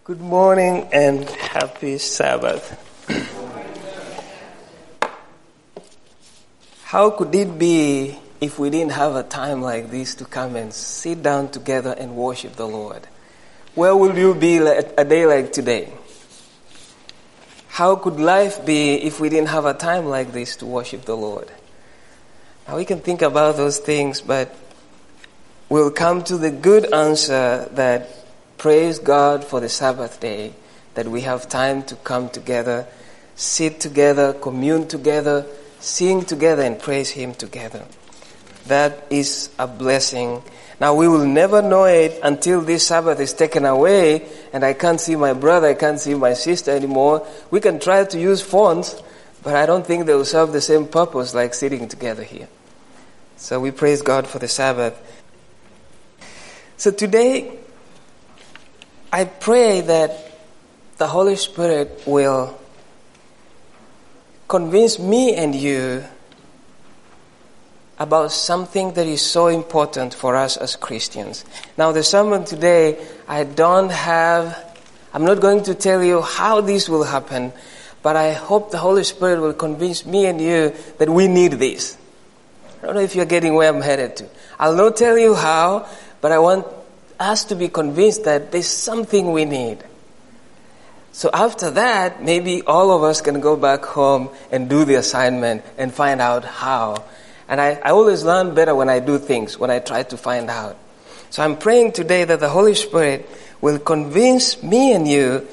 Good morning and happy Sabbath. How could it be if we didn't have a time like this to come and sit down together and worship the Lord? Where will you be a day like today? How could life be if we didn't have a time like this to worship the Lord? Now we can think about those things, but we'll come to the good answer that praise God for the Sabbath day, that we have time to come together, sit together, commune together, sing together, and praise Him together. That is a blessing. Now we will never know it until this Sabbath is taken away and I can't see my brother, I can't see my sister anymore. We can try to use phones, but I don't think they will serve the same purpose like sitting together here. So we praise God for the Sabbath. So today, I pray that the Holy Spirit will convince me and you about something that is so important for us as Christians. Now the sermon today, I'm not going to tell you how this will happen, but I hope the Holy Spirit will convince me and you that we need this. I don't know if you're getting where I'm headed to. I'll not tell you how, but I want us to be convinced that there's something we need. So after that, maybe all of us can go back home and do the assignment and find out how. And I always learn better when I do things, when I try to find out. So I'm praying today that the Holy Spirit will convince me and you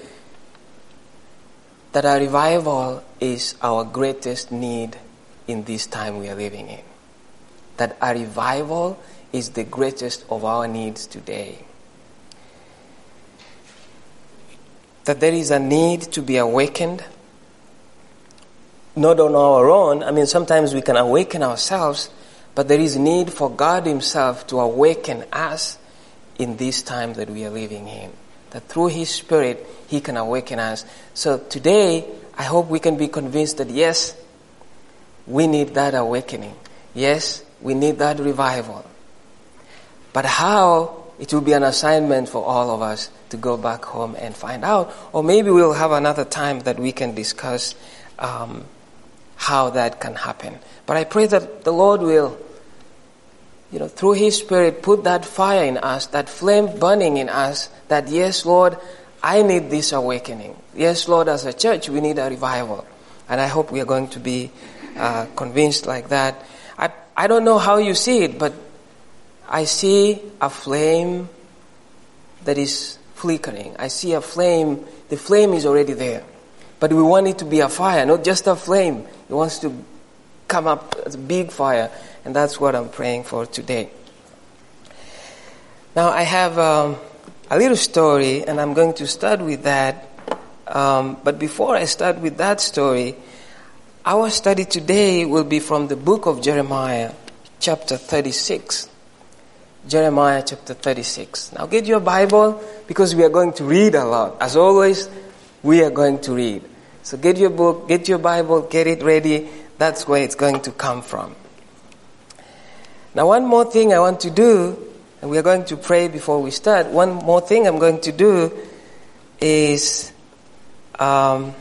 that a revival is our greatest need in this time we are living in. That a revival is the greatest of our needs today. That there is a need to be awakened, not on our own. I mean, sometimes we can awaken ourselves, but there is need for God Himself to awaken us in this time that we are living in. That through His Spirit, He can awaken us. So today, I hope we can be convinced that yes, we need that awakening. Yes, we need that revival. But how, it will be an assignment for all of us to go back home and find out. Or maybe we'll have another time that we can discuss how that can happen. But I pray that the Lord will, through His Spirit, put that fire in us, that flame burning in us, that yes, Lord, I need this awakening. Yes, Lord, as a church, we need a revival. And I hope we are going to be convinced like that. I don't know how you see it, but I see a flame that is flickering. I see a flame. The flame is already there. But we want it to be a fire, not just a flame. It wants to come up as a big fire. And that's what I'm praying for today. Now I have a little story, and I'm going to start with that. But before I start with that story, our study today will be from the book of Jeremiah, chapter 36. Jeremiah chapter 36. Now get your Bible, because we are going to read a lot. As always, we are going to read. So get your book, get your Bible, get it ready. That's where it's going to come from. Now one more thing I want to do, and we are going to pray before we start. One more thing I'm going to do is to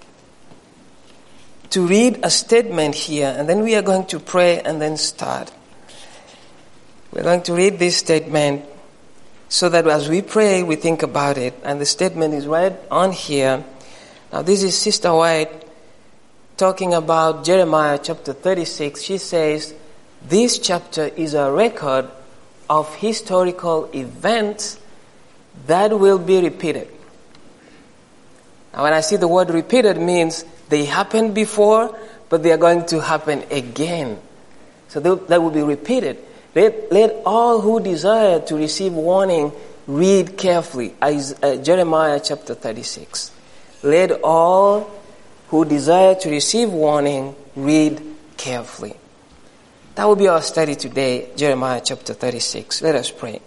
read a statement here, and then we are going to pray and then start. We're going to read this statement so that as we pray, we think about it. And the statement is right on here. Now this is Sister White talking about Jeremiah chapter 36. She says, this chapter is a record of historical events that will be repeated. Now when I see the word repeated, means they happened before, but they are going to happen again. So that will be repeated. Let all who desire to receive warning read carefully. Jeremiah chapter 36. Let all who desire to receive warning read carefully. That will be our study today, Jeremiah chapter 36. Let us pray.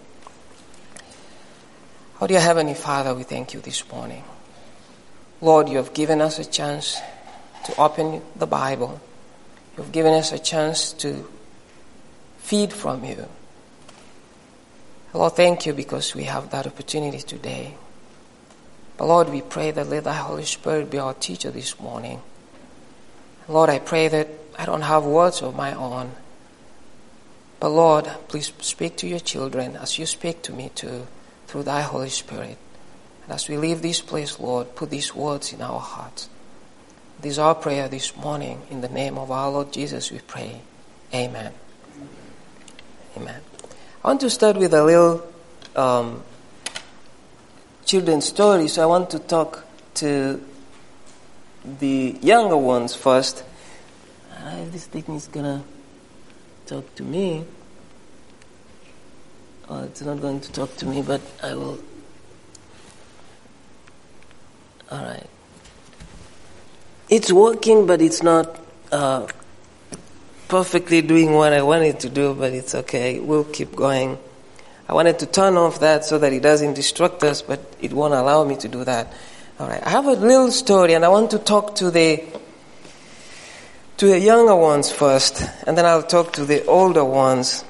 Oh dear Heavenly Father, we thank you this morning. Lord, you have given us a chance to open the Bible. You have given us a chance to feed from you. Lord, thank you because we have that opportunity today. But Lord, we pray that let thy Holy Spirit be our teacher this morning. Lord, I pray that I don't have words of my own. But Lord, please speak to your children as you speak to me too, through thy Holy Spirit. And as we leave this place, Lord, put these words in our hearts. This is our prayer this morning. In the name of our Lord Jesus, we pray. Amen. Amen. I want to start with a little children's story. So I want to talk to the younger ones first. If this thing is going to talk to me. Oh, it's not going to talk to me, but I will. All right. It's working, but it's not perfectly doing what I want it to do, but it's okay. We'll keep going. I wanted to turn off that so that it doesn't distract us, but it won't allow me to do that. All right. I have a little story, and I want to talk to the younger ones first, and then I'll talk to the older ones.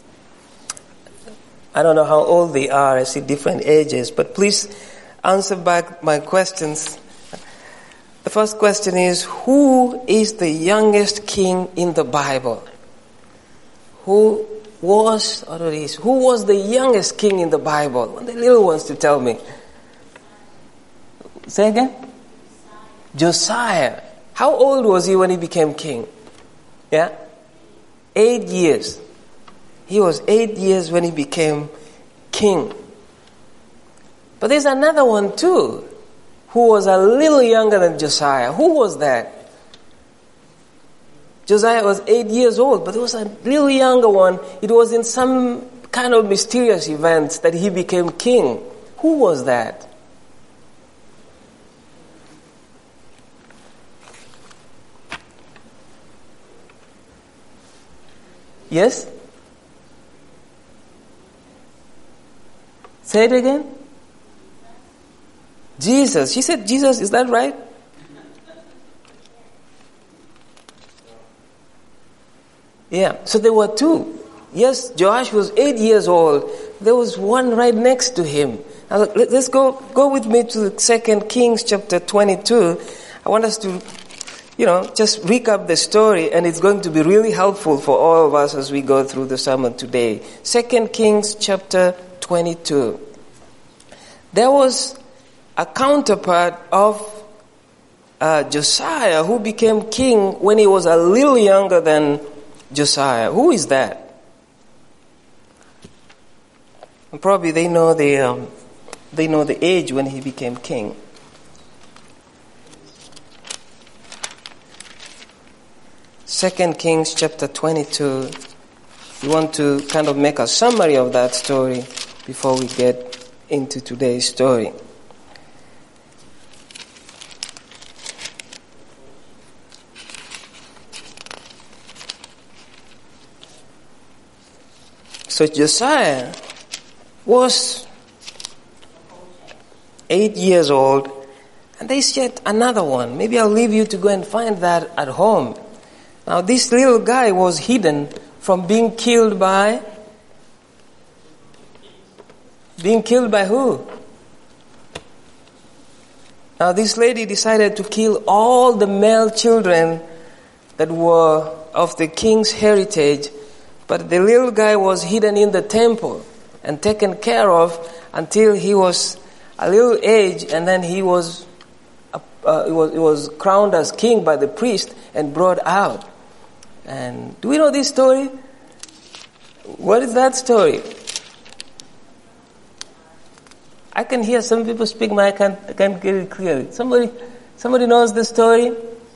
I don't know how old they are. I see different ages, but please answer back my questions. The first question is, who is the youngest king in the Bible? Who was the youngest king in the Bible? I want the little ones to tell me. Say again? Josiah. How old was he when he became king? Yeah? 8 years. He was 8 years when he became king. But there's another one too, who was a little younger than Josiah. Who was that? Josiah was 8 years old, but there was a little younger one. It was in some kind of mysterious events that he became king. Who was that? Yes? Say it again. Jesus. She said Jesus, is that right? Yeah, so there were two. Yes, Joash was 8 years old. There was one right next to him. Now let's go with me to 2 Kings chapter 22. I want us to, just recap the story, and it's going to be really helpful for all of us as we go through the sermon today. 2 Kings chapter 22. There was a counterpart of Josiah who became king when he was a little younger than Josiah. Who is that? And probably they know the age when he became king. Second Kings chapter 22. We want to kind of make a summary of that story before we get into today's story. So Josiah was 8 years old, and there's yet another one. Maybe I'll leave you to go and find that at home. Now this little guy was hidden from being killed by who? Now this lady decided to kill all the male children that were of the king's heritage, but the little guy was hidden in the temple and taken care of until he was a little age, and then he was crowned as king by the priest and brought out. And do we know this story? What is that story? I can hear some people speak, but I can't get it clearly. Somebody knows the story?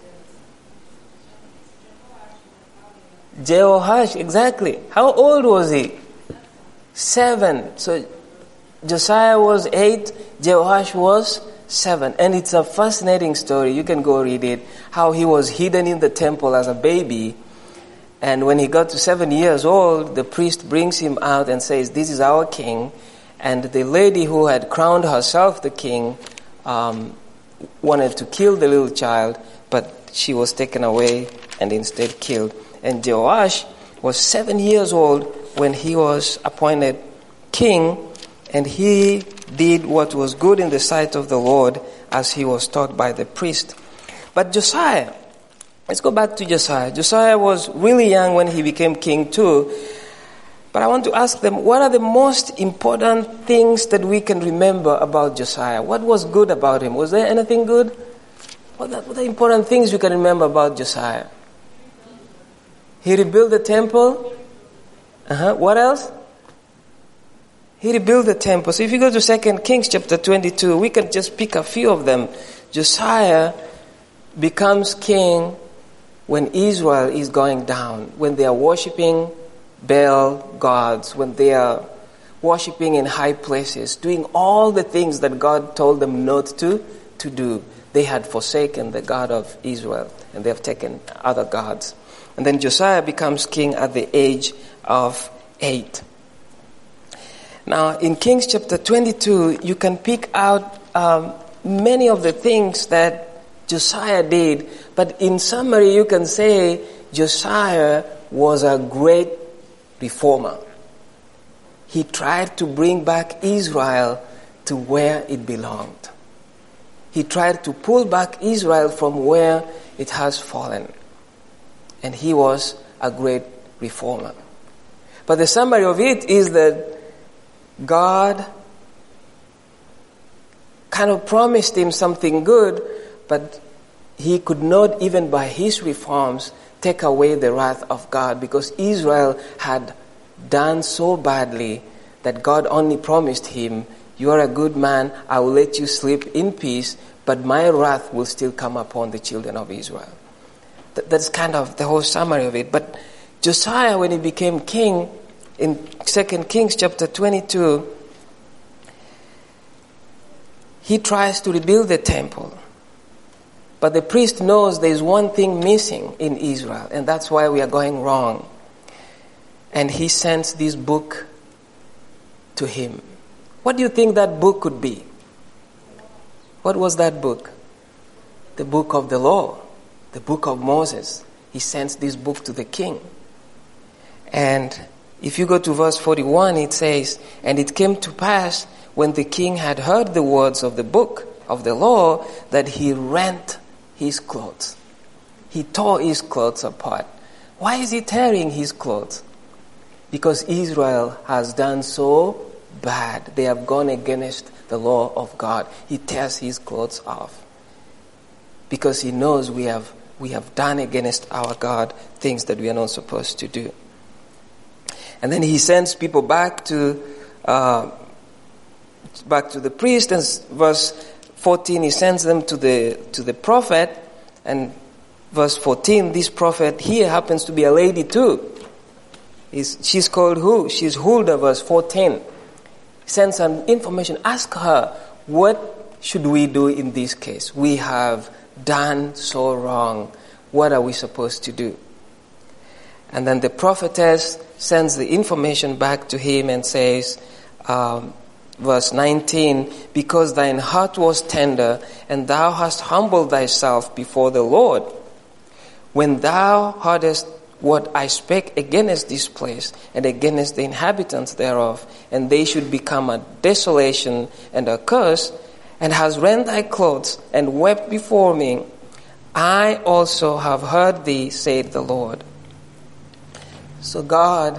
Jehoash, exactly. How old was he? 7. So Josiah was 8, Jehoash was 7. And it's a fascinating story. You can go read it. How he was hidden in the temple as a baby. And when he got to 7 years old, the priest brings him out and says, "This is our king." And the lady who had crowned herself the king wanted to kill the little child, but she was taken away and instead killed. And Joash was 7 years old when he was appointed king, and he did what was good in the sight of the Lord, as he was taught by the priest. But Josiah, let's go back to Josiah. Josiah was really young when he became king too. But I want to ask them, what are the most important things that we can remember about Josiah? What was good about him? Was there anything good? What are the important things we can remember about Josiah? He rebuilt the temple. What else? He rebuilt the temple. So if you go to 2 Kings chapter 22, we can just pick a few of them. Josiah becomes king when Israel is going down, when they are worshipping Baal gods, when they are worshipping in high places, doing all the things that God told them not to do. They had forsaken the God of Israel, and they have taken other gods. And then Josiah becomes king at the age of 8. Now, in Kings chapter 22, you can pick out many of the things that Josiah did, but in summary, you can say Josiah was a great reformer. He tried to bring back Israel to where it belonged. He tried to pull back Israel from where it has fallen. And he was a great reformer. But the summary of it is that God kind of promised him something good, but he could not, even by his reforms, take away the wrath of God, because Israel had done so badly that God only promised him, you are a good man, I will let you sleep in peace, but my wrath will still come upon the children of Israel. That's kind of the whole summary of it. But Josiah, when he became king, in 2 Kings chapter 22, he tries to rebuild the temple. But the priest knows there is one thing missing in Israel, and that's why we are going wrong. And he sends this book to him. What do you think that book could be? What was that book? The book of the law, the book of Moses. He sends this book to the king. And if you go to verse 41, it says, and it came to pass when the king had heard the words of the book of the law that he rent his clothes. He tore his clothes apart. Why is he tearing his clothes? Because Israel has done so bad. They have gone against the law of God. He tears his clothes off. Because he knows we have done against our God things that we are not supposed to do. And then he sends people back to the priest, and verse 14 he sends them to the prophet, and verse 14, this prophet here happens to be a lady too. She's called who? She's Huldah, verse 14. Send some information. Ask her, what should we do in this case? We have done so wrong. What are we supposed to do? And then the prophetess sends the information back to him and says, verse 19, because thine heart was tender, and thou hast humbled thyself before the Lord. When thou heardest what I spake against this place, and against the inhabitants thereof, and they should become a desolation and a curse, and hast rent thy clothes, and wept before me, I also have heard thee, saith the Lord. So God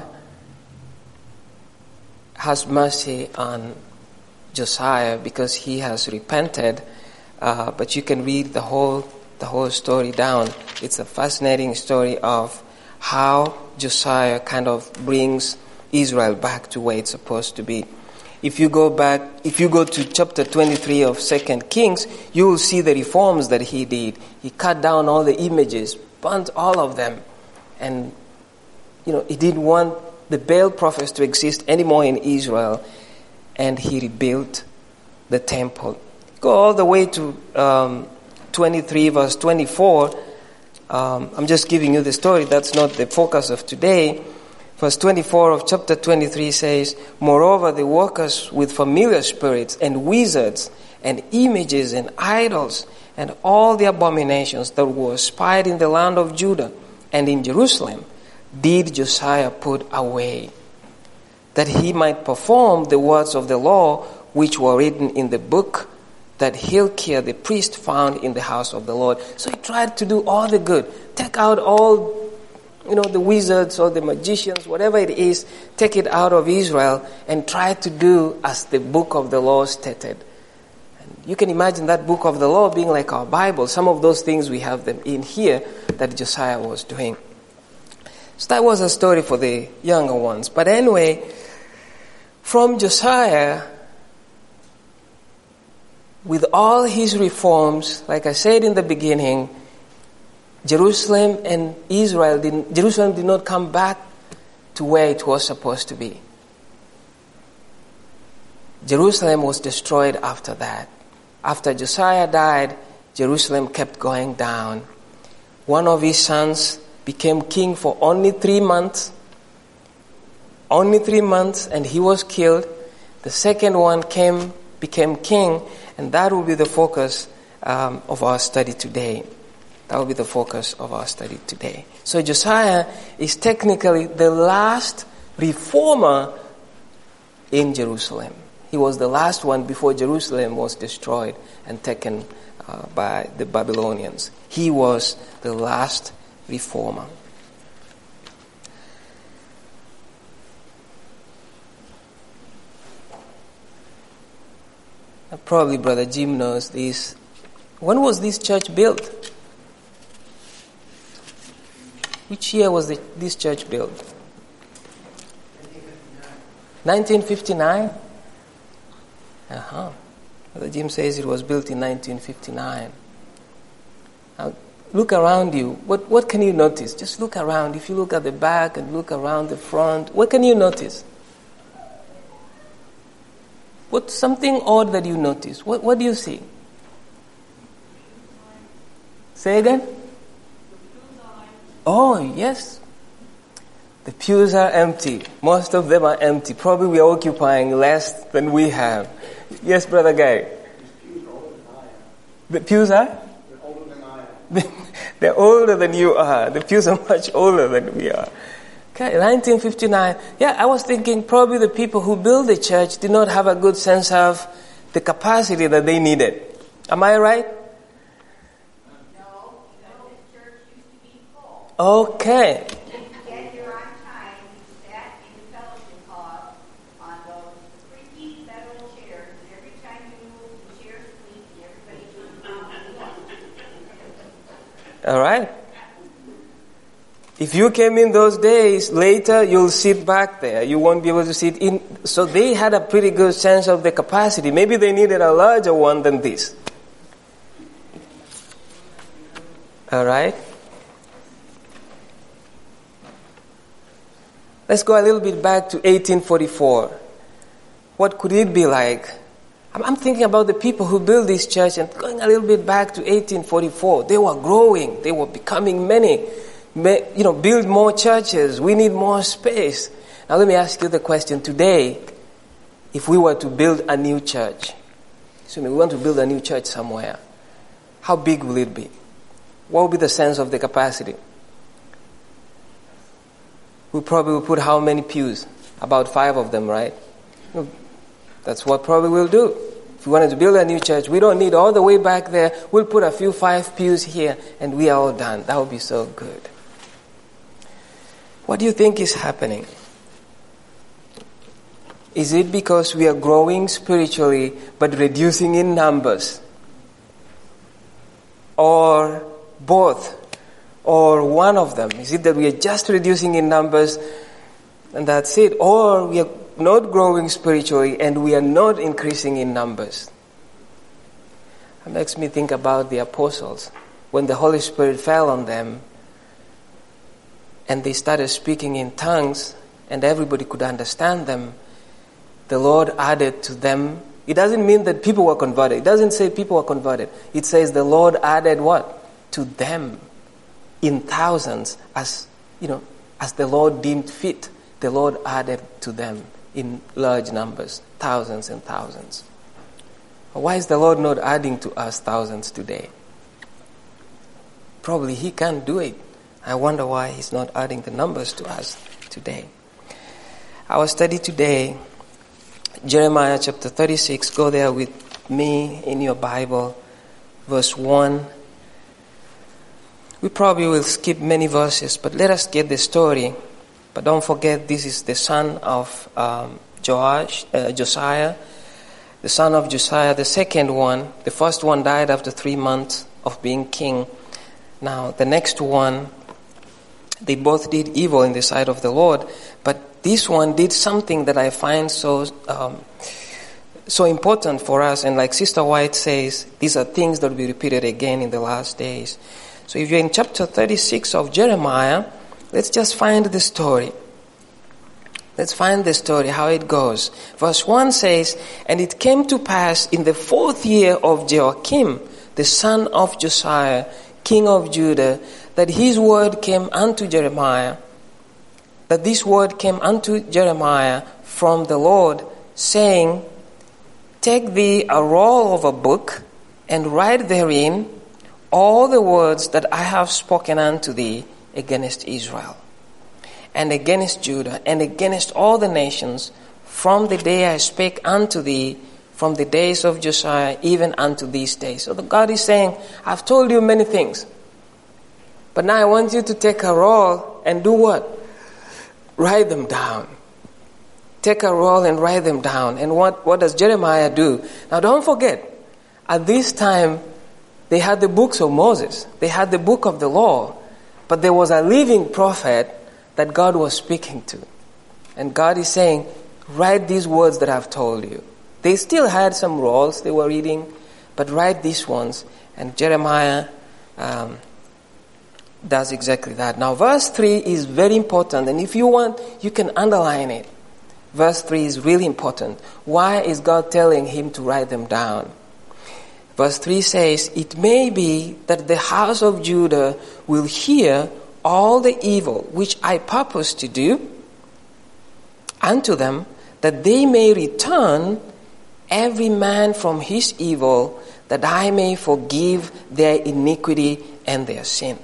has mercy on Josiah because he has repented, but you can read the whole story down. It's a fascinating story of how Josiah kind of brings Israel back to where it's supposed to be. If you go to chapter 23 of 2 Kings, you will see the reforms that he did. He cut down all the images, burnt all of them, and he didn't want the Baal prophets to exist anymore in Israel, and he rebuilt the temple. Go all the way to 23 verse 24. I'm just giving you the story. That's not the focus of today. Verse 24 of chapter 23 says, moreover, the workers with familiar spirits and wizards and images and idols and all the abominations that were spied in the land of Judah and in Jerusalem did Josiah put away, that he might perform the words of the law which were written in the book that Hilkiah the priest found in the house of the Lord. So he tried to do all the good. Take out all, the wizards or the magicians, whatever it is, take it out of Israel and try to do as the book of the law stated. And you can imagine that book of the law being like our Bible. Some of those things we have them in here that Josiah was doing. So that was a story for the younger ones. But anyway, from Josiah, with all his reforms, like I said in the beginning, Jerusalem did not come back to where it was supposed to be. Jerusalem was destroyed after that. After Josiah died, Jerusalem kept going down. One of his sons became king for only 3 months. Only 3 months, and he was killed. The second one became king, and that will be the focus of our study today. That will be the focus of our study today. So Josiah is technically the last reformer in Jerusalem. He was the last one before Jerusalem was destroyed and taken by the Babylonians. He was the last reformer. Probably Brother Jim knows this. When was this church built? Which year was this church built? 1959? Brother Jim says it was built in 1959. Now, look around you. What can you notice? Just look around. If you look at the back and look around the front, what can you notice? What's something odd that you notice? What do you see? Say again? Oh, yes. The pews are empty. Most of them are empty. Probably we are occupying less than we have. Yes, Brother Guy? The pews are? They're older than I am. They're older than you are. The pews are much older than we are. Okay, 1959. Yeah, I was thinking probably the people who built the church did not have a good sense of the capacity that they needed. Am I right? No, the church used to be full. Okay. If you get here on time, you sat in the fellowship hall on those freaky metal chairs, and every time you moved, the chairs squeaked, and everybody turned around and looked. All right. If you came in those days, later you'll sit back there. You won't be able to sit in. So they had a pretty good sense of the capacity. Maybe they needed a larger one than this. All right. Let's go a little bit back to 1844. What could it be like? I'm thinking about the people who built this church and going a little bit back to 1844. They were growing. They were becoming many. Build more churches. We need more space. Now let me ask you the question today. If we were to build a new church, we want to build a new church somewhere, how big will it be? What will be the sense of the capacity? We probably will put how many pews? About 5 of them, right? That's what probably we'll do. If we wanted to build a new church, we don't need all the way back there. We'll put a few 5 pews here and we are all done. That would be so good. What do you think is happening? Is it because we are growing spiritually but reducing in numbers? Or both? Or one of them? Is it that we are just reducing in numbers and that's it? Or we are not growing spiritually and we are not increasing in numbers? It makes me think about the apostles. When the Holy Spirit fell on them, and they started speaking in tongues, and everybody could understand them, the Lord added to them. It doesn't mean that people were converted. It doesn't say people were converted. It says the Lord added what? To them in thousands, as the Lord deemed fit. The Lord added to them in large numbers, thousands and thousands. Why is the Lord not adding to us thousands today? Probably He can't do it. I wonder why He's not adding the numbers to us today. Our study today Jeremiah chapter 36, go there with me in your Bible, verse 1. We probably will skip many verses, but let us get the story. But don't forget, this is the son of Josiah, the son of Josiah, the second one. The first one died after 3 months of being king. Now, the next one, they both did evil in the sight of the Lord, but this one did something that I find so important for us. And like Sister White says, these are things that will be repeated again in the last days. So if you're in chapter 36 of Jeremiah, let's just find the story. Let's find the story, how it goes. Verse 1 says, "And it came to pass in the 4th year of Joachim, the son of Josiah, king of Judah, that his word came unto Jeremiah, that this word came unto Jeremiah from the Lord, saying, Take thee a roll of a book, and write therein all the words that I have spoken unto thee against Israel, and against Judah, and against all the nations, from the day I spake unto thee, from the days of Josiah, even unto these days." So God is saying, I've told you many things, but now I want you to take a roll and do what? Write them down. Take a roll and write them down. And what does Jeremiah do? Now don't forget, at this time, they had the books of Moses. They had the book of the law. But there was a living prophet that God was speaking to. And God is saying, write these words that I've told you. They still had some rolls they were reading, but write these ones. And Jeremiah does exactly that. Now verse 3 is very important, and if you want, you can underline it. Verse 3 is really important. Why is God telling him to write them down? Verse 3 says, "It may be that the house of Judah will hear all the evil which I purpose to do unto them, that they may return every man from his evil, that I may forgive their iniquity and their sin."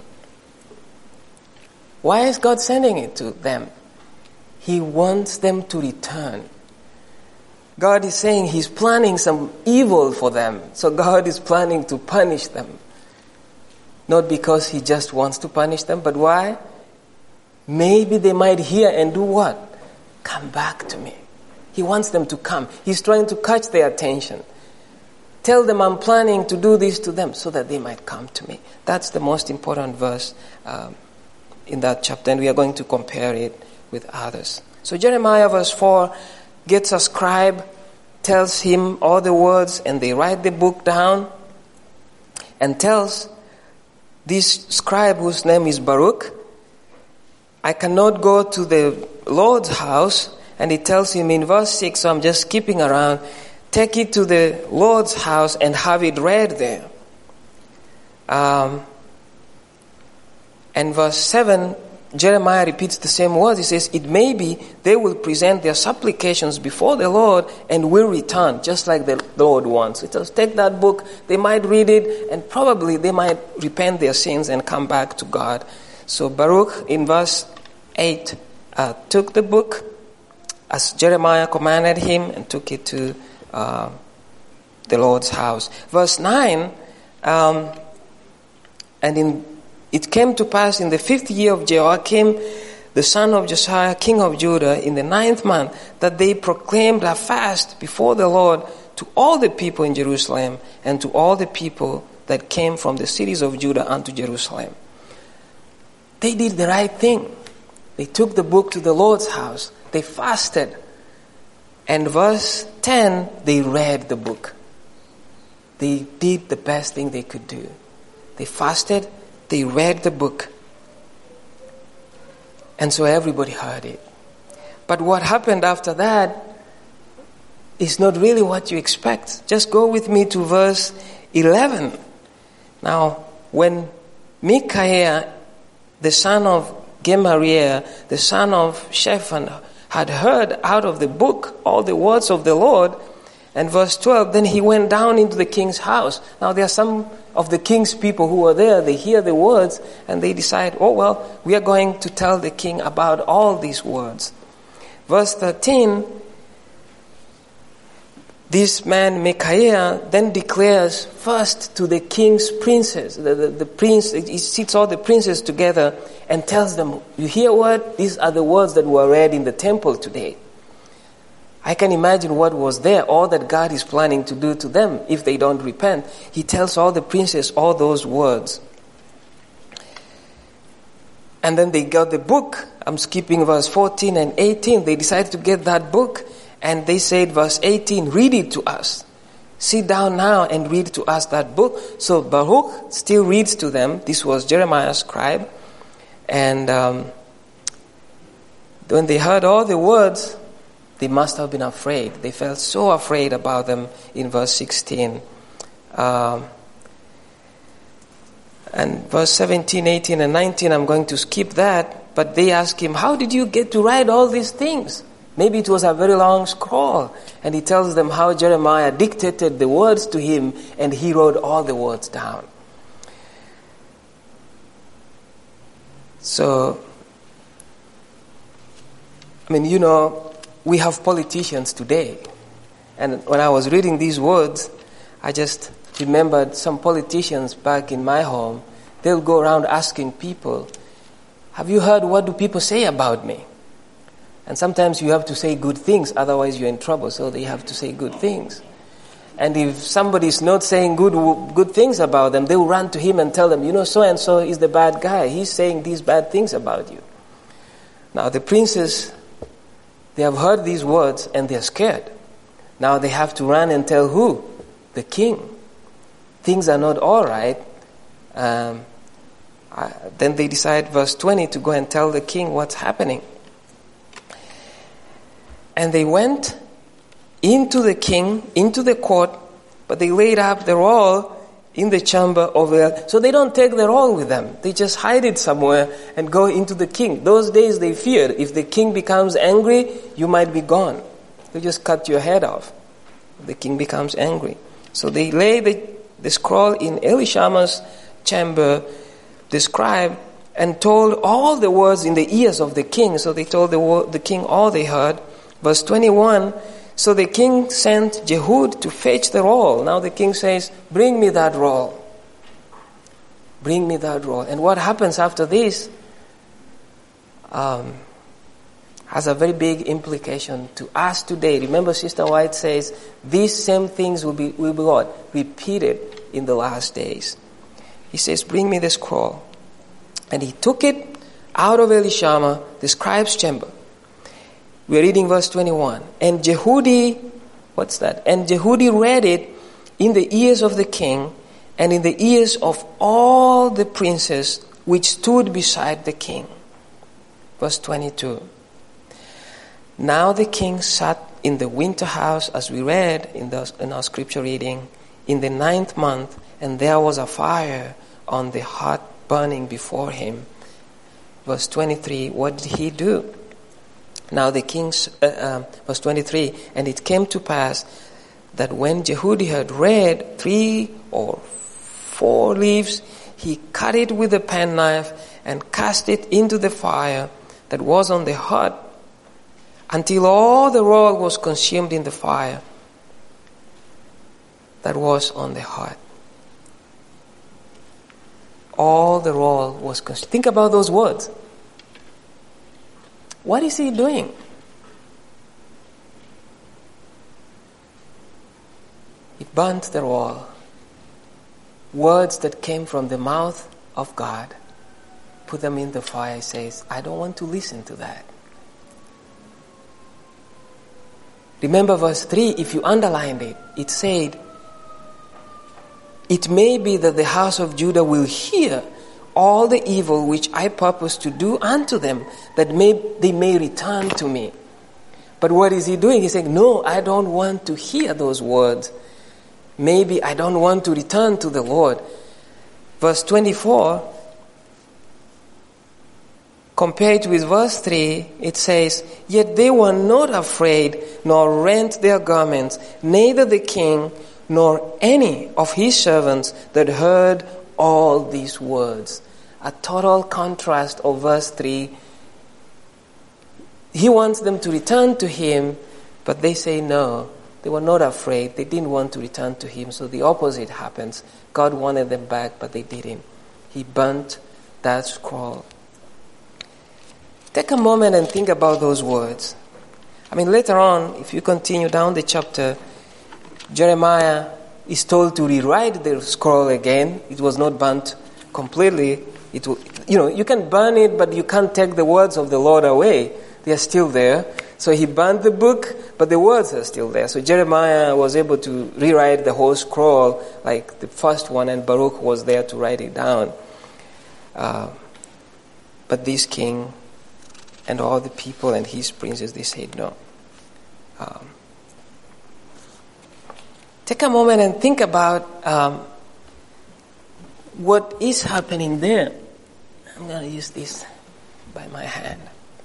Why is God sending it to them? He wants them to return. God is saying He's planning some evil for them. So God is planning to punish them. Not because He just wants to punish them, but why? Maybe they might hear and do what? Come back to me. He wants them to come. He's trying to catch their attention. Tell them I'm planning to do this to them so that they might come to me. That's the most important verse in that chapter, and we are going to compare it with others. So Jeremiah verse 4 gets a scribe, tells him all the words, and they write the book down, and tells this scribe, whose name is Baruch, I cannot go to the Lord's house. And he tells him in verse 6, so I'm just skipping around, take it to the Lord's house and have it read there. And verse 7, Jeremiah repeats the same words. He says, it may be they will present their supplications before the Lord and will return, just like the Lord wants. It says, take that book, they might read it, and probably they might repent their sins and come back to God. So Baruch, in verse 8, took the book, as Jeremiah commanded him, and took it to the Lord's house. Verse 9, it came to pass in the 5th year of Joachim, the son of Josiah, king of Judah, in the 9th month, that they proclaimed a fast before the Lord to all the people in Jerusalem, and to all the people that came from the cities of Judah unto Jerusalem. They did the right thing. They took the book to the Lord's house. They fasted. And verse 10, they read the book. They did the best thing they could do. They fasted, they read the book. And so everybody heard it. But what happened after that is not really what you expect. Just go with me to verse 11. Now, when Micaiah, the son of Gemariah, the son of Shaphan, had heard out of the book all the words of the Lord, and verse 12, then he went down into the king's house. Now there are some of the king's people who are there, they hear the words, and they decide, oh well, we are going to tell the king about all these words. Verse 13, this man Micaiah then declares first to the king's princes, the prince, he sits all the princes together and tells them, you hear what? These are the words that were read in the temple today. I can imagine what was there, all that God is planning to do to them if they don't repent. He tells all the princes all those words. And then they got the book. I'm skipping verse 14 and 18. They decided to get that book. And they said, verse 18, read it to us. Sit down now and read to us that book. So Baruch still reads to them. This was Jeremiah's scribe. And when they heard all the words, they must have been afraid. They felt so afraid about them in verse 16. And verse 17, 18, and 19, I'm going to skip that. But they asked him, how did you get to write all these things? Maybe it was a very long scroll. And he tells them how Jeremiah dictated the words to him and he wrote all the words down. So, I mean, we have politicians today. And when I was reading these words, I just remembered some politicians back in my home. They'll go around asking people, have you heard what do people say about me? And sometimes you have to say good things, otherwise you're in trouble. So they have to say good things. And if somebody's not saying good things about them, they will run to him and tell them, so-and-so is the bad guy. He's saying these bad things about you. Now the princes, they have heard these words and they're scared. Now they have to run and tell who? The king. Things are not all right. Then they decide, verse 20, to go and tell the king what's happening. And they went into the king, into the court, but they laid up the roll in the chamber of El. So they don't take the roll with them. They just hide it somewhere and go into the king. Those days they feared, if the king becomes angry, you might be gone. They just cut your head off. The king becomes angry. So they lay the scroll in Elishama's chamber, the scribe, and told all the words in the ears of the king. So they told the king all they heard. Verse 21, so the king sent Jehud to fetch the roll. Now the king says, bring me that roll. Bring me that roll. And what happens after this has a very big implication to us today. Remember, Sister White says, these same things will be what? Repeated in the last days. He says, bring me the scroll. And he took it out of Elishama, the scribe's chamber. We're reading verse 21. And Jehudi, what's that? And Jehudi read it in the ears of the king and in the ears of all the princes which stood beside the king. Verse 22. Now the king sat in the winter house, as we read in our scripture reading, in the 9th month, and there was a fire on the hearth burning before him. Verse 23, what did he do? Now the king's, verse 23, and it came to pass that when Jehudi had read 3 or 4 leaves, he cut it with a penknife and cast it into the fire that was on the hearth, until all the roll was consumed in the fire that was on the hearth. All the roll was consumed. Think about those words. What is he doing? He burnt the roll. Words that came from the mouth of God. Put them in the fire. He says, I don't want to listen to that. Remember verse 3, if you underlined it, it said, it may be that the house of Judah will hear all the evil which I purpose to do unto them, that they may return to me. But what is he doing? He's saying, no, I don't want to hear those words. Maybe I don't want to return to the Lord. Verse 24, compared with verse 3, it says, yet they were not afraid, nor rent their garments, neither the king, nor any of his servants that heard all these words. A total contrast of verse 3. He wants them to return to him, but they say, no, They were not afraid. They didn't want to return to him. So the opposite happens. God wanted them back, but they didn't. He burnt that scroll. Take a moment and think about those words. Later on, if you continue down the chapter, Jeremiah is told to rewrite the scroll again. It was not burnt completely. You can burn it, but you can't take the words of the Lord away. They are still there. So he burned the book, but the words are still there. So Jeremiah was able to rewrite the whole scroll like the first one, and Baruch was there to write it down. But this king and all the people and his princes, they said no. Take a moment and think about what is happening there. I'm going to use this by my hand.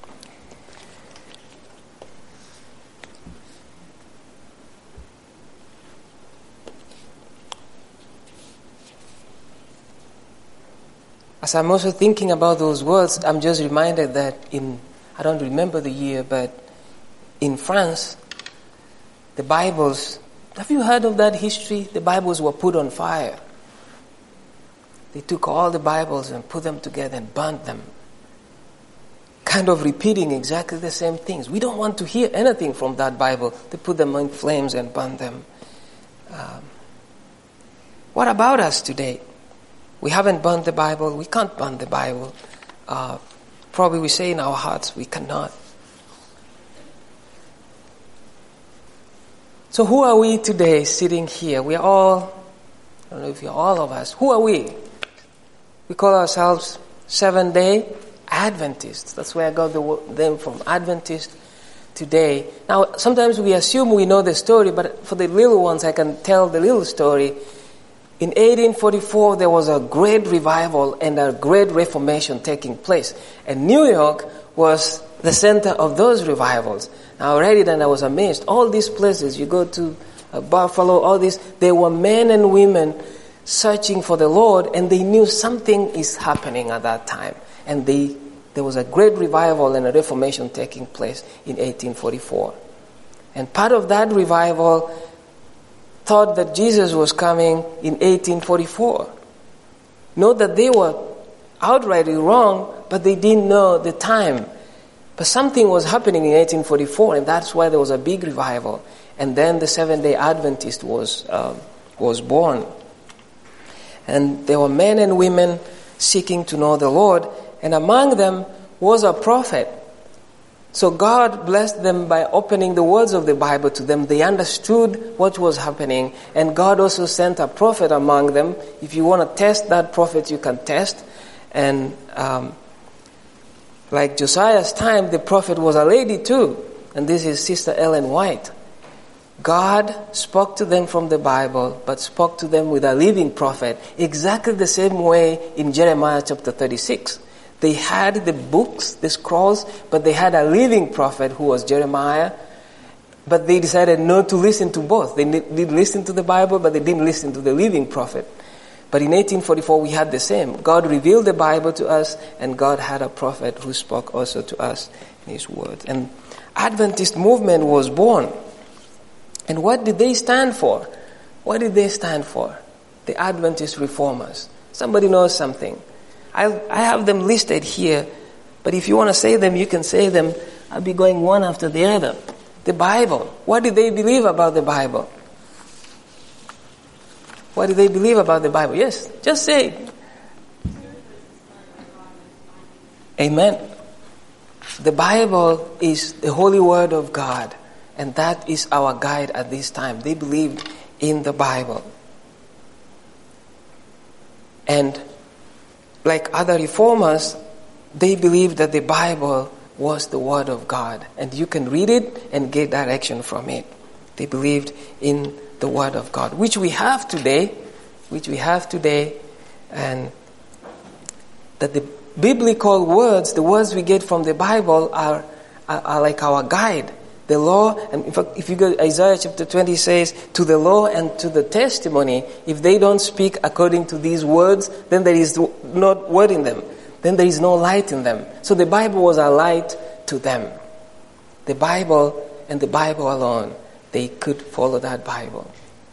As I'm also thinking about those words, I'm just reminded that I don't remember the year, but in France, the Bibles, have you heard of that history? The Bibles were put on fire. They took all the Bibles and put them together and burnt them. Kind of repeating exactly the same things. We don't want to hear anything from that Bible. They put them in flames and burn them. What about us today? We haven't burned the Bible. We can't burn the Bible. Probably we say in our hearts we cannot. So who are we today sitting here? We are all, I don't know if you're all of us. Who are we? We call ourselves Seventh-day Adventists. That's where I got them from, Adventist today. Now, sometimes we assume we know the story, but for the little ones, I can tell the little story. In 1844, there was a great revival and a great reformation taking place. And New York was the center of those revivals. Now, I read it and I was amazed. All these places, you go to Buffalo, all this, there were men and women searching for the Lord, and they knew something is happening at that time. And there was a great revival and a reformation taking place in 1844. And part of that revival thought that Jesus was coming in 1844. Not that they were outrightly wrong, but they didn't know the time. But something was happening in 1844, and that's why there was a big revival. And then the Seventh-day Adventist was born. And there were men and women seeking to know the Lord, and among them was a prophet. So God blessed them by opening the words of the Bible to them. They understood what was happening, and God also sent a prophet among them. If you want to test that prophet, you can test. And like Josiah's time, the prophet was a lady too. And this is Sister Ellen White. God spoke to them from the Bible, but spoke to them with a living prophet, exactly the same way in Jeremiah chapter 36. They had the books, the scrolls, but they had a living prophet who was Jeremiah. But they decided not to listen to both. They did listen to the Bible, but they didn't listen to the living prophet. But in 1844, we had the same. God revealed the Bible to us, and God had a prophet who spoke also to us in His word. And Adventist movement was born. And what did they stand for? What did they stand for? The Adventist reformers. Somebody knows something. I have them listed here, but if you want to say them, you can say them. I'll be going one after the other. The Bible. What did they believe about the Bible? What did they believe about the Bible? Yes, just say it. Amen. The Bible is the holy word of God, and that is our guide at this time. They believed in the Bible. And like other reformers, they believed that the Bible was the Word of God. And you can read it and get direction from it. They believed in the Word of God, which we have today, and that the biblical words, the words we get from the Bible are like our guide. The law, and in fact, if you go to Isaiah chapter 20, says, to the law and to the testimony, if they don't speak according to these words, then there is not word in them. Then there is no light in them. So the Bible was a light to them. The Bible and the Bible alone. they could follow that Bible.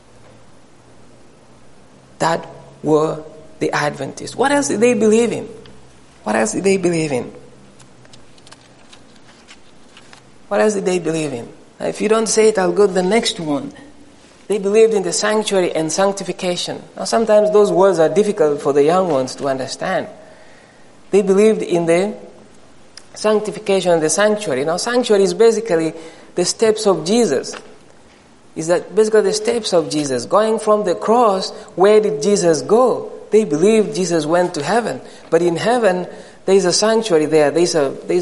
That were the Adventists. What else did they believe in? What else did they believe in? What else did they believe in? Now, if you don't say it, I'll go to the next one. They believed in the sanctuary and sanctification. Now, sometimes those words are difficult for the young ones to understand. They believed in the sanctification and the sanctuary. Now, sanctuary is basically the steps of Jesus. Is that basically the steps of Jesus? Going from the cross, where did Jesus go? They believed Jesus went to heaven. But in heaven, there is a sanctuary there. There's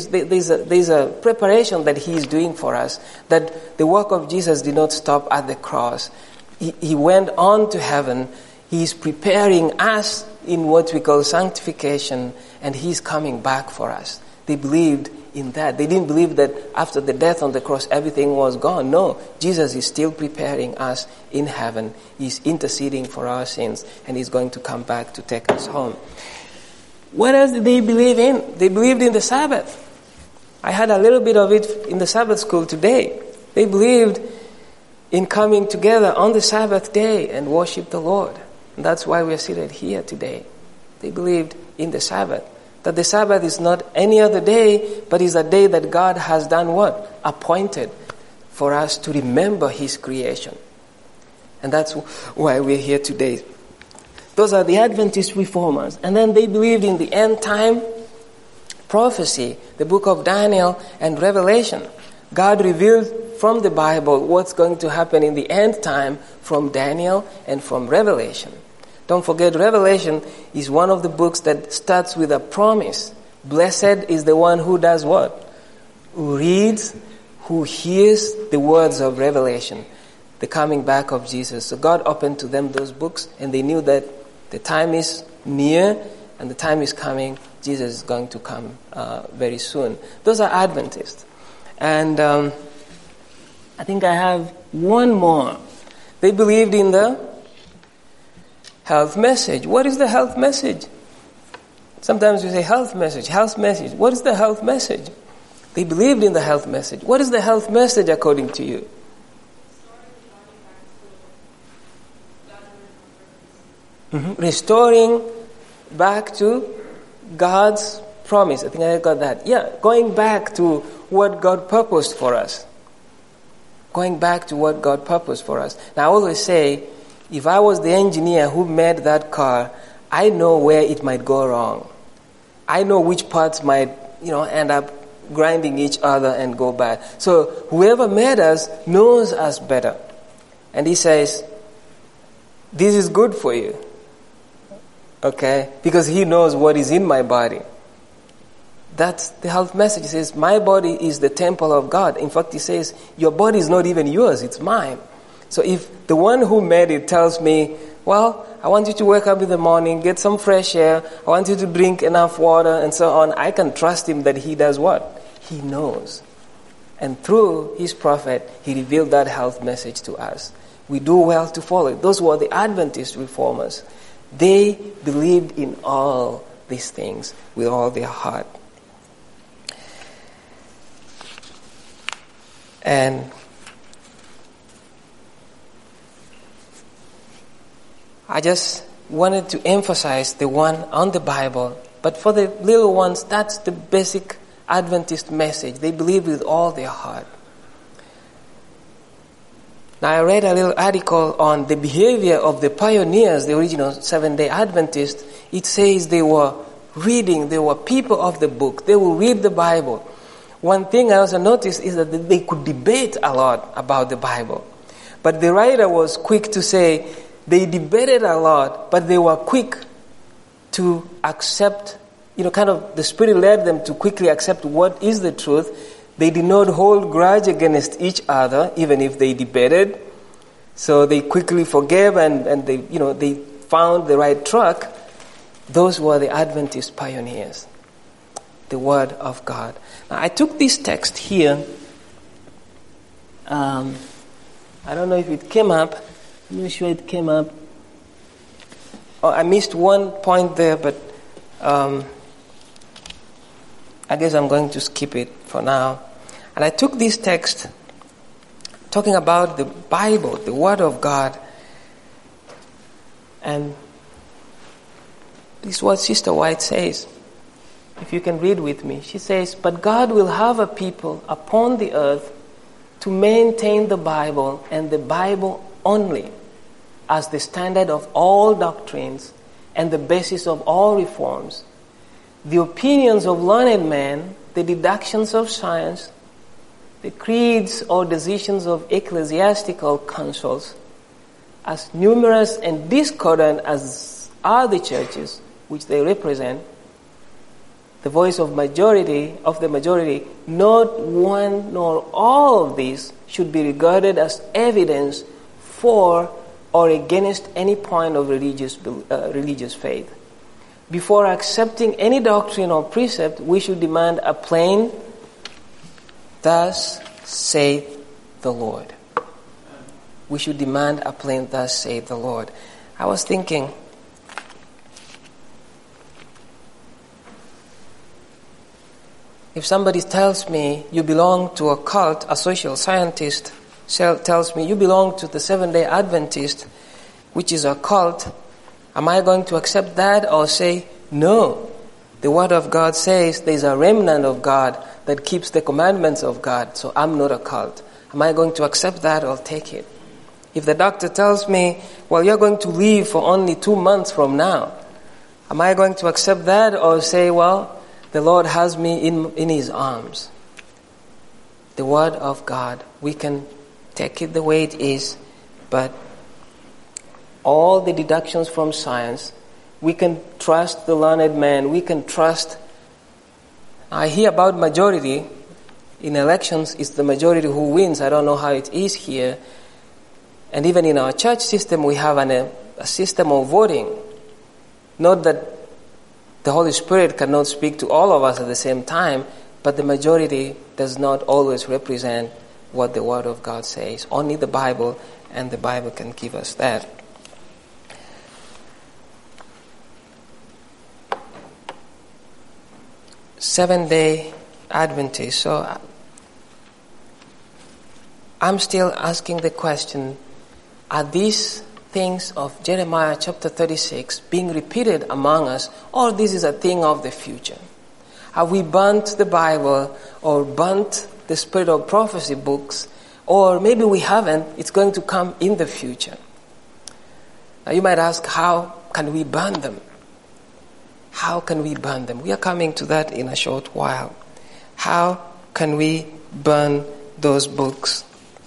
a preparation that He is doing for us. That the work of Jesus did not stop at the cross. He went on to heaven. He is preparing us in what we call sanctification, and He is coming back for us. They believed in that. They didn't believe that after the death on the cross everything was gone. No, Jesus is still preparing us in heaven. He's interceding for our sins, and He's going to come back to take us home. What else did they believe in? They believed in the Sabbath. I had a little bit of it in the Sabbath school today. They believed in coming together on the Sabbath day and worship the Lord. And that's why we are seated here today. They believed in the Sabbath. That the Sabbath is not any other day, but is a day that God has done what? Appointed for us to remember His creation. And that's why we're here today. Those are the Adventist reformers. And then they believed in the end time prophecy, the book of Daniel and Revelation. God revealed from the Bible what's going to happen in the end time from Daniel and from Revelation. Don't forget, Revelation is one of the books that starts with a promise. Blessed is the one who does what? Who reads, who hears the words of Revelation, the coming back of Jesus. So God opened to them those books, and they knew that the time is near and the time is coming. Jesus is going to come very soon. Those are Adventists. And I think I have one more. They believed in the health message. What is the health message? Sometimes we say health message, health message. What is the health message? They believed in the health message. What is the health message according to you? Restoring back to God's promise. I think I got that. Yeah, going back to what God purposed for us. Going back to what God purposed for us. Now, I always say, if I was the engineer who made that car, I know where it might go wrong. I know which parts might, end up grinding each other and go bad. So whoever made us knows us better. And He says, this is good for you. Okay? Because He knows what is in my body. That's the health message. He says, my body is the temple of God. In fact, He says, your body is not even yours, it's mine. So if the one who made it tells me, well, I want you to wake up in the morning, get some fresh air, I want you to drink enough water, and so on, I can trust Him that He does what? He knows. And through His prophet, He revealed that health message to us. We do well to follow it. Those were the Adventist reformers. They believed in all these things with all their heart. And I just wanted to emphasize the one on the Bible. But for the little ones, that's the basic Adventist message. They believe with all their heart. Now, I read a little article on the behavior of the pioneers, the original Seventh-day Adventists. It says they were reading, they were people of the book. They will read the Bible. One thing I also noticed is that they could debate a lot about the Bible. But the writer was quick to say they debated a lot, but they were quick to accept, the Spirit led them to quickly accept what is the truth. They did not hold grudge against each other, even if they debated. So they quickly forgave and they found the right track. Those were the Adventist pioneers. The Word of God. Now, I took this text here. I don't know if it came up. I'm not sure it came up. Oh, I missed one point there, but I guess I'm going to skip it for now. And I took this text talking about the Bible, the Word of God. And this is what Sister White says. If you can read with me. She says, "But God will have a people upon the earth to maintain the Bible and the Bible only as the standard of all doctrines and the basis of all reforms. The opinions of learned men, the deductions of science, the creeds or decisions of ecclesiastical councils, as numerous and discordant as are the churches which they represent, the voice of the majority, not one nor all of these should be regarded as evidence for or against any point of religious faith. Before accepting any doctrine or precept, we should demand a plain, 'Thus saith the Lord.'" We should demand a plain, "Thus saith the Lord." I was thinking, if somebody tells me you belong to a cult, a social scientist tells me you belong to the Seventh-day Adventist, which is a cult, am I going to accept that or say, no, the Word of God says there's a remnant of God that keeps the commandments of God, so I'm not a cult. Am I going to accept that or take it? If the doctor tells me, well, you're going to leave for only 2 months from now, am I going to accept that or say, well, the Lord has me in His arms? The Word of God, we can take it the way it is, but all the deductions from science, we can trust the learned man, we can trust. I hear about majority. In elections, it's the majority who wins. I don't know how it is here. And even in our church system, we have a system of voting. Not that the Holy Spirit cannot speak to all of us at the same time, but the majority does not always represent what the Word of God says. Only the Bible, and the Bible can give us that. Seventh-day Adventist. So I'm still asking the question, are these things of Jeremiah chapter 36 being repeated among us, or this is a thing of the future? Have we burnt the Bible or burnt the Spirit of Prophecy books, or maybe we haven't, it's going to come in the future? Now you might ask, how can we burn them? How can we burn them? We are coming to that in a short while. How can we burn those books?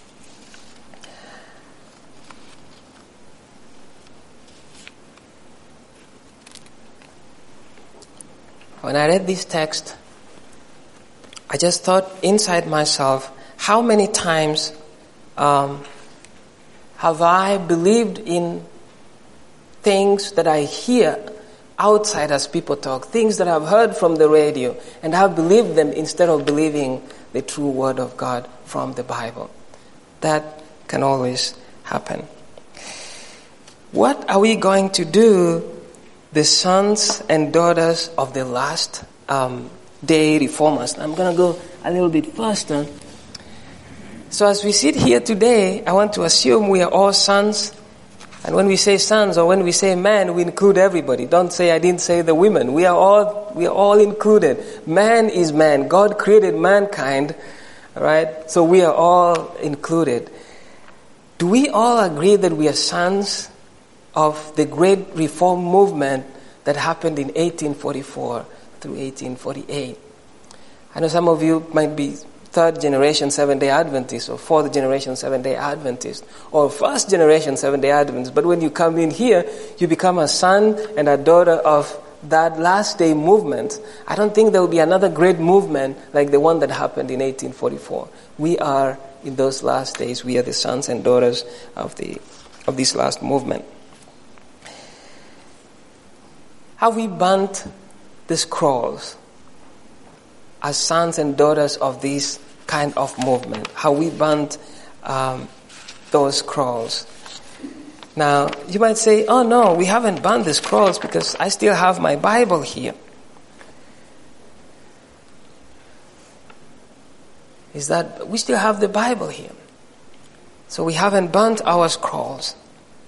When I read this text, I just thought inside myself, how many times have I believed in things that I hear outside as people talk, things that I've heard from the radio, and I've believed them instead of believing the true Word of God from the Bible. That can always happen. What are we going to do, the sons and daughters of the last day reformers? I'm going to go a little bit faster. So as we sit here today, I want to assume we are all sons. And when we say sons or when we say man, we include everybody. Don't say I didn't say the women. We are all included. Man is man. God created mankind, right? So we are all included. Do we all agree that we are sons of the great reform movement that happened in 1844 through 1848? I know some of you might be third generation Seventh-day Adventist or fourth generation Seventh-day Adventist or first generation Seventh-day Adventist. But when you come in here, you become a son and a daughter of that last day movement. I don't think there will be another great movement like the one that happened in 1844. We are in those last days. We are the sons and daughters of this last movement. Have we burnt the scrolls as sons and daughters of this kind of movement? How we burnt those scrolls? Now, you might say, oh no, we haven't burnt the scrolls because I still have my Bible here. Is that, we still have the Bible here. So we haven't burnt our scrolls.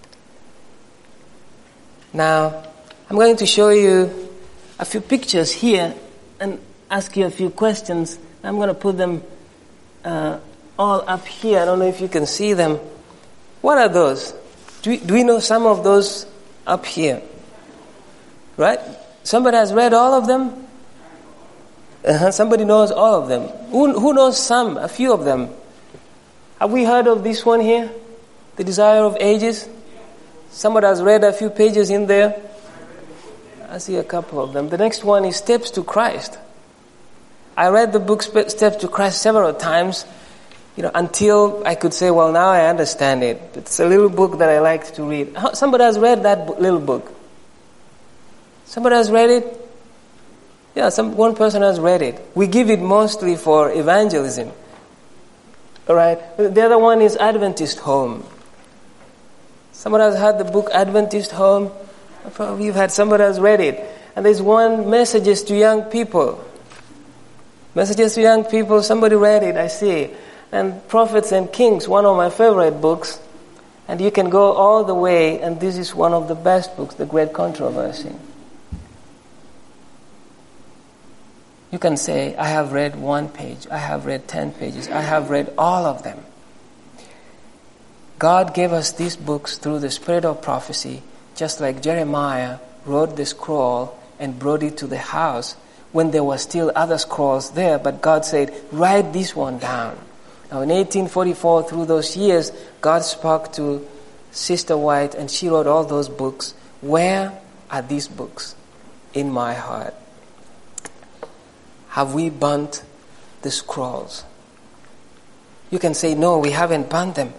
Now, I'm going to show you a few pictures here and ask you a few questions. I'm going to put them all up here. I don't know if you can see them. What are those? Do we know some of those up here? Right? Somebody has read all of them? Somebody knows all of them. Who knows some? A few of them. Have we heard of this one here? The Desire of Ages? Somebody has read a few pages in there? I see a couple of them. The next one is Steps to Christ. I read the book Steps to Christ several times, until I could say, well, now I understand it. It's a little book that I like to read. Somebody has read that little book? Somebody has read it? Yeah, one person has read it. We give it mostly for evangelism. All right. The other one is Adventist Home. Somebody has had the book Adventist Home. Probably you've had somebody has read it. And there's one, Messages to Young People. Messages to Young People, somebody read it, I see. And Prophets and Kings, one of my favorite books. And you can go all the way, and this is one of the best books, The Great Controversy. You can say, I have read 1 page, I have read 10 pages, I have read all of them. God gave us these books through the spirit of prophecy, just like Jeremiah wrote the scroll and brought it to the house when there were still other scrolls there, but God said, write this one down. Now in 1844, through those years, God spoke to Sister White and she wrote all those books. Where are these books? In my heart. Have we burnt the scrolls? You can say, no, we haven't burnt them.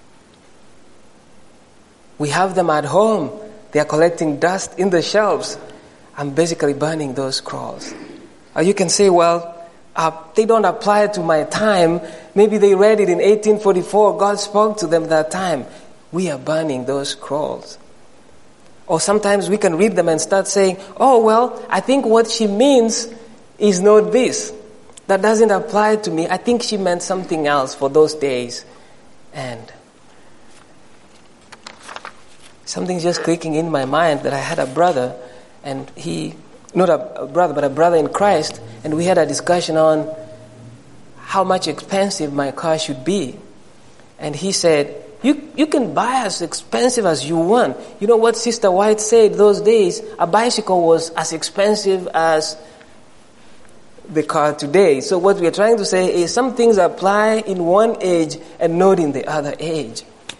We have them at home. They are collecting dust in the shelves. I'm basically burning those scrolls. Or you can say, well, they don't apply to my time. Maybe they read it in 1844. God spoke to them that time. We are burning those scrolls. Or sometimes we can read them and start saying, oh, well, I think what she means is not this. That doesn't apply to me. I think she meant something else for those days. And something's just clicking in my mind that I had a brother, and not a brother, but a brother in Christ, and we had a discussion on how much expensive my car should be. And he said, you can buy as expensive as you want. You know what Sister White said those days? A bicycle was as expensive as the car today. So what we are trying to say is some things apply in one age and not in the other age.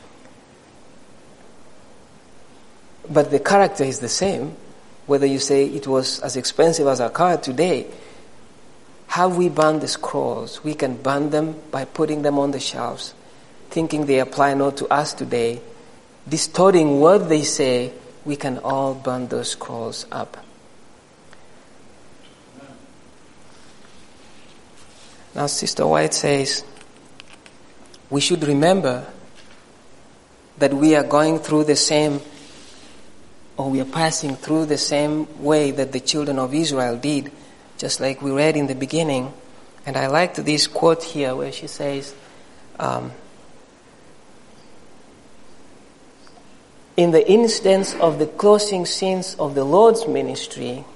But the character is the same, whether you say it was as expensive as a car today. Have we burned the scrolls? We can burn them by putting them on the shelves, thinking they apply not to us today. Distorting what they say, we can all burn those scrolls up. Now, Sister White says, we should remember that we are going through the same, or we are passing through the same way that the children of Israel did, just like we read in the beginning. And I liked this quote here where she says, in the instance of the closing scenes of the Lord's ministry,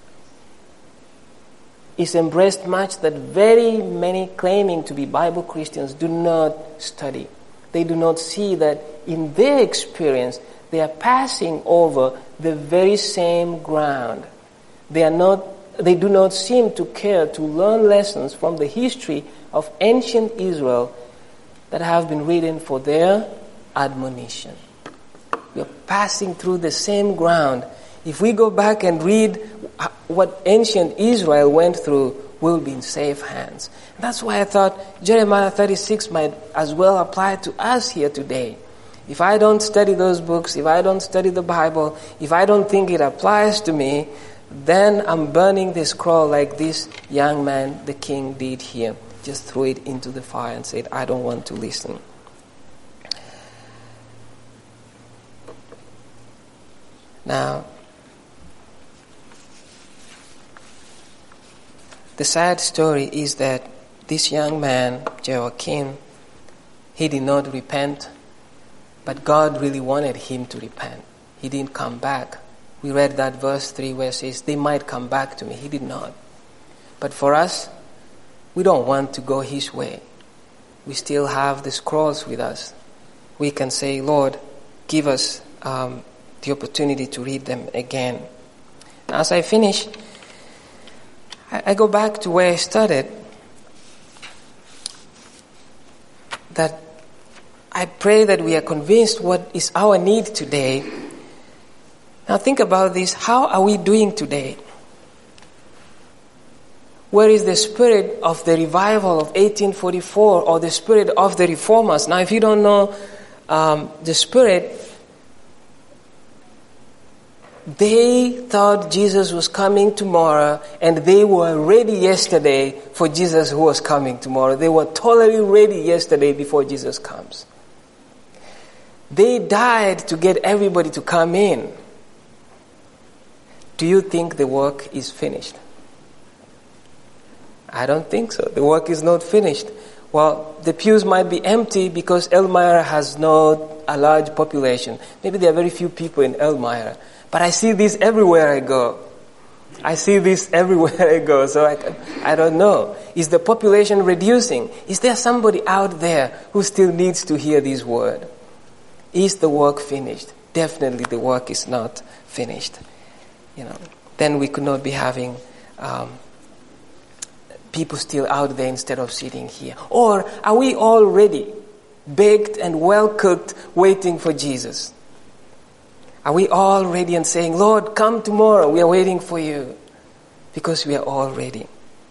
is embraced much that very many claiming to be Bible Christians do not study. They do not see that in their experience they are passing over the very same ground. They do not seem to care to learn lessons from the history of ancient Israel that have been written for their admonition. We are passing through the same ground. If we go back and read what ancient Israel went through, we'll be in safe hands. That's why I thought Jeremiah 36 might as well apply to us here today. If I don't study those books, if I don't study the Bible, if I don't think it applies to me, then I'm burning the scroll like this young man, the king, did here. Just threw it into the fire and said, I don't want to listen. Now, the sad story is that this young man, Joachim, he did not repent, but God really wanted him to repent. He didn't come back. We read that verse 3 where it says, they might come back to me. He did not. But for us, we don't want to go his way. We still have the scrolls with us. We can say, Lord, give us the opportunity to read them again. Now, as I finish, I go back to where I started. That I pray that we are convinced what is our need today. Now think about this. How are we doing today? Where is the spirit of the revival of 1844 or the spirit of the reformers? Now if you don't know the spirit, they thought Jesus was coming tomorrow, and they were ready yesterday for Jesus who was coming tomorrow. They were totally ready yesterday before Jesus comes. They died to get everybody to come in. Do you think the work is finished? I don't think so. The work is not finished. Well, the pews might be empty because Elmira has not a large population. Maybe there are very few people in Elmira. But I see this everywhere I go. I see this everywhere I go. So I don't know. Is the population reducing? Is there somebody out there who still needs to hear this word? Is the work finished? Definitely the work is not finished. Then we could not be having people still out there instead of sitting here. Or are we all ready, baked and well cooked, waiting for Jesus? Are we all ready and saying, Lord, come tomorrow, we are waiting for you? Because we are all ready.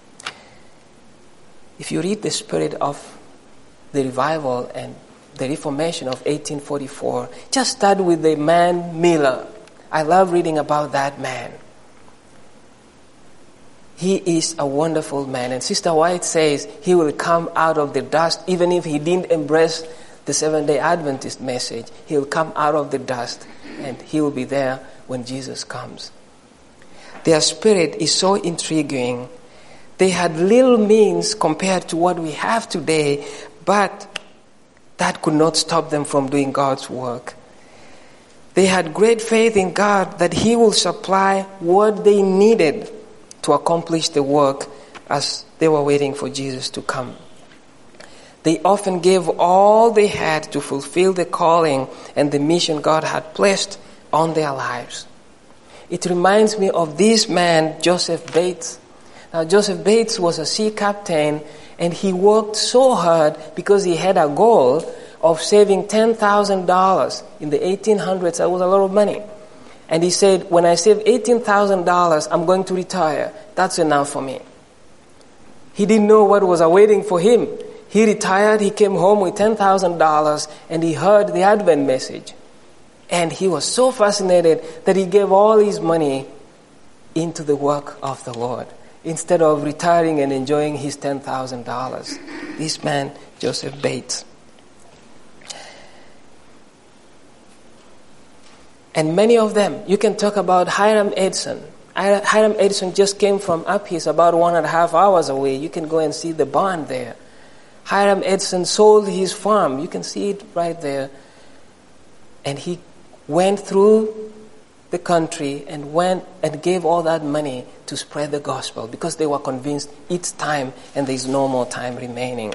If you read the spirit of the revival and the Reformation of 1844, just start with the man Miller. I love reading about that man. He is a wonderful man. And Sister White says he will come out of the dust, even if he didn't embrace the Seventh-day Adventist message. He'll come out of the dust and he will be there when Jesus comes. Their spirit is so intriguing. They had little means compared to what we have today, but that could not stop them from doing God's work. They had great faith in God that He will supply what they needed to accomplish the work as they were waiting for Jesus to come. They often gave all they had to fulfill the calling and the mission God had placed on their lives. It reminds me of this man, Joseph Bates. Now, Joseph Bates was a sea captain, and he worked so hard because he had a goal of saving $10,000. In the 1800s, that was a lot of money. And he said, when I save $18,000, I'm going to retire. That's enough for me. He didn't know what was awaiting for him. He retired, he came home with $10,000, and he heard the Advent message. And he was so fascinated that he gave all his money into the work of the Lord, instead of retiring and enjoying his $10,000. This man, Joseph Bates. And many of them, you can talk about Hiram Edson. Hiram Edson just came from up here, about 1.5 hours away. You can go and see the barn there. Hiram Edson sold his farm. You can see it right there. And he went through the country and went and gave all that money to spread the gospel because they were convinced it's time and there is no more time remaining.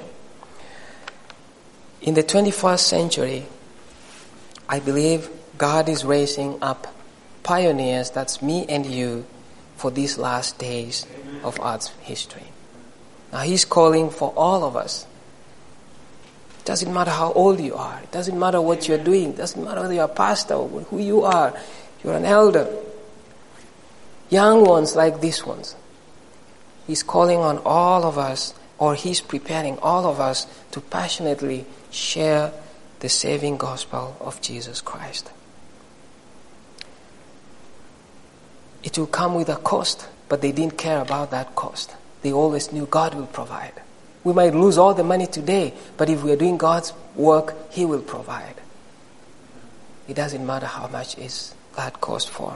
In the 21st century, I believe God is raising up pioneers, that's me and you, for these last days of Earth's history. Now He's calling for all of us. It doesn't matter how old you are. It doesn't matter what you're doing. It doesn't matter whether you're a pastor or who you are. You're an elder. Young ones like these ones. He's calling on all of us, or He's preparing all of us to passionately share the saving gospel of Jesus Christ. It will come with a cost, but they didn't care about that cost. They always knew God will provide. We might lose all the money today, but if we are doing God's work, He will provide. It doesn't matter how much is that cost for.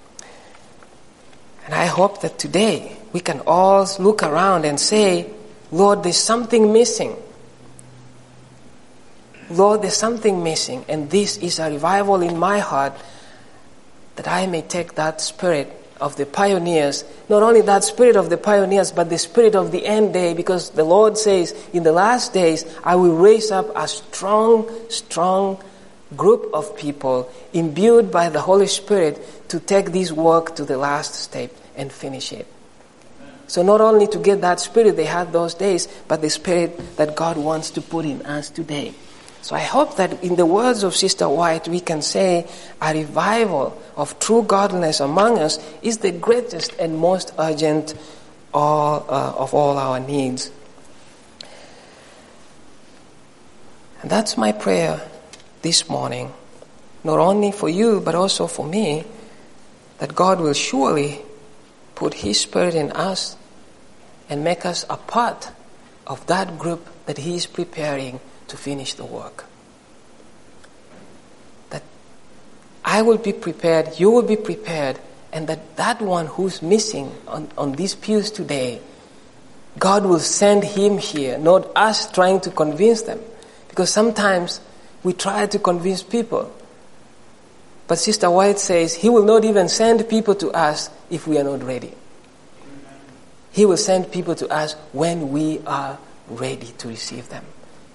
And I hope that today we can all look around and say, Lord, there's something missing. Lord, there's something missing, and this is a revival in my heart, that I may take that spirit of the pioneers, not only that spirit of the pioneers, but the spirit of the end day, because the Lord says, in the last days, I will raise up a strong group of people imbued by the Holy Spirit to take this work to the last step and finish it. So not only to get that spirit they had those days, but the spirit that God wants to put in us today. So I hope that in the words of Sister White, we can say a revival of true godliness among us is the greatest and most urgent of all our needs. And that's my prayer this morning, not only for you, but also for me, that God will surely put His Spirit in us and make us a part of that group that He is preparing to finish the work. That I will be prepared, you will be prepared, and that one who's missing on these pews today, God will send him here, not us trying to convince them. Because sometimes we try to convince people. But Sister White says He will not even send people to us if we are not ready. He will send people to us when we are ready to receive them.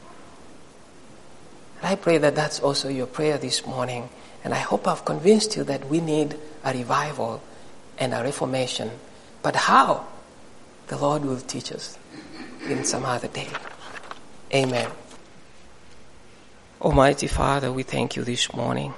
And I pray that that's also your prayer this morning. And I hope I've convinced you that we need a revival and a reformation. But how? The Lord will teach us in some other day. Amen. Almighty Father, we thank you this morning.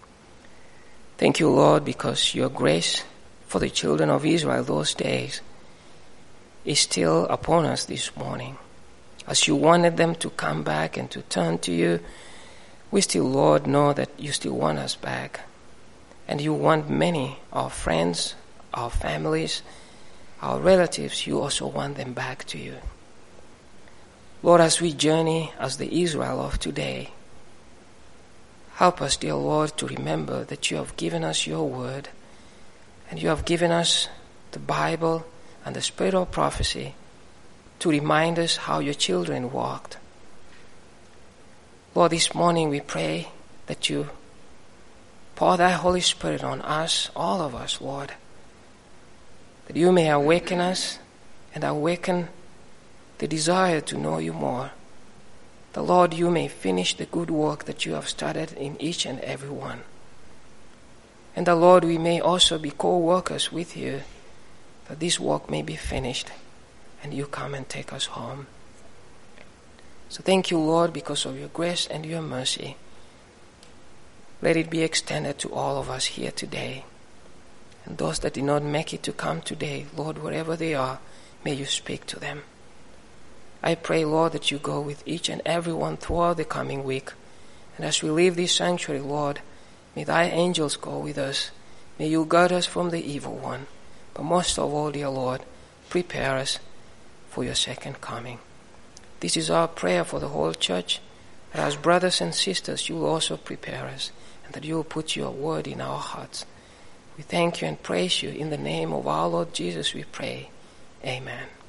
Thank you, Lord, because your grace for the children of Israel those days is still upon us this morning. As you wanted them to come back and to turn to you, we still, Lord, know that you still want us back. And you want many, our friends, our families, our relatives, you also want them back to you. Lord, as we journey as the Israel of today, help us, dear Lord, to remember that you have given us your word, and you have given us the Bible and the spirit of prophecy to remind us how your children walked. Lord, this morning we pray that you pour thy Holy Spirit on us, all of us, Lord, that you may awaken us and awaken the desire to know you more. The Lord, you may finish the good work that you have started in each and every one. And the Lord, we may also be co-workers with you, that this work may be finished and you come and take us home. So thank you, Lord, because of your grace and your mercy. Let it be extended to all of us here today. And those that did not make it to come today, Lord, wherever they are, may you speak to them. I pray, Lord, that you go with each and every one throughout the coming week. And as we leave this sanctuary, Lord, may thy angels go with us. May you guard us from the evil one. But most of all, dear Lord, prepare us for your second coming. This is our prayer for the whole church, that as brothers and sisters, you will also prepare us, and that you will put your word in our hearts. We thank you and praise you. In the name of our Lord Jesus we pray. Amen.